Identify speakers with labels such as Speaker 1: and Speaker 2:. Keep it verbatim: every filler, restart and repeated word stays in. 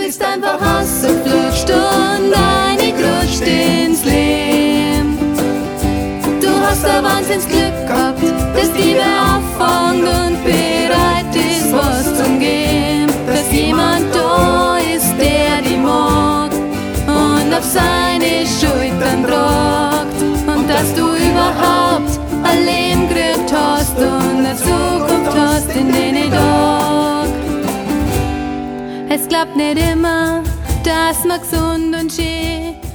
Speaker 1: bist einfach rausgeflutscht und reingerutscht ins Leben. Du hast ein Wahnsinnsglück gehabt, dass die wer auffängt und bereit ist, was zum Geben. Dass jemand da ist, der die mag und auf seine Schultern tragt. Und dass du überhaupt ein Leben gekriegt hast und eine Zukunft hast in den Tag. Es klappt nicht immer, dass man gesund und schön